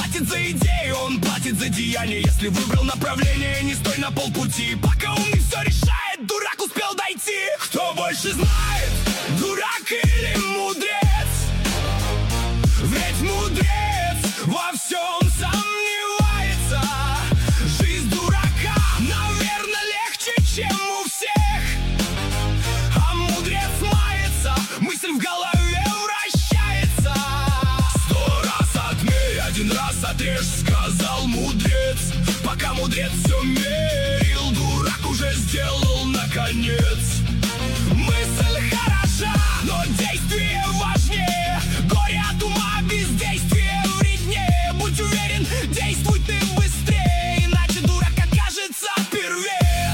платит за идею, он платит за деяние. Если выбрал направление, не стой на полпути. Пока умный все решает, дурак успел дойти. Кто больше знает, дурак или мудрец? Ведь мудрец во всем сомневается. Жизнь дурака, наверное, легче, чем у всех. А мудрец мается, мысль в голове вращается. 100 раз отмерь, 1 раз отрежь, сказал мудрец. Пока мудрец все мерил, дурак уже сделал наконец. Мысль хороша, но действие важнее. Горе от ума, бездействие вреднее. Будь уверен, действуй ты быстрее, иначе дурак окажется первее.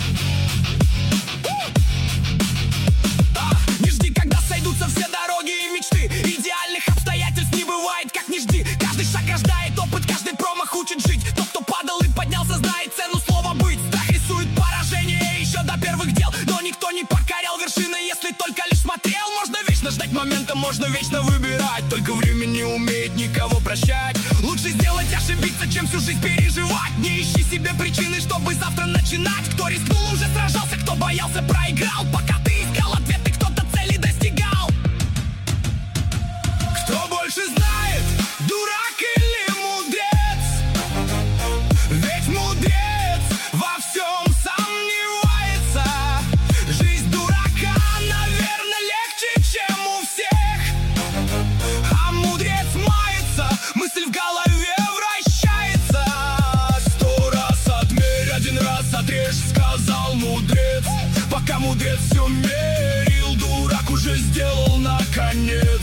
Не жди, когда сойдутся все дороги и мечты. Идеальных обстоятельств не бывает, как не жди. Каждый шаг рождает опыт, каждый промах учит жить. Тот, кто падал и поднялся, знает цену слова быть. Страх рисует поражение еще до первых дел, но никто не покорял вершины, если только лишь смотрел. Можно вечно ждать момента, можно вечно выбирать. Только время не умеет никого прощать. Лучше сделать ошибиться, чем всю жизнь переживать. Не ищи себе причины, чтобы завтра начинать. Кто рискнул, уже сражался, кто боялся, проиграл. Пока ты искал ответы, кто-то цели достигал. Кто больше знает, дурак или мудрец? Ведь мудрец во всем сомневается. Жизнь дурака, наверное, легче, чем у всех. А мудрец мается, мысль в голове вращается. 100 раз отмерь, 1 раз отрежь, сказал мудрец. Пока мудрец все мерил, дурак уже сделал наконец.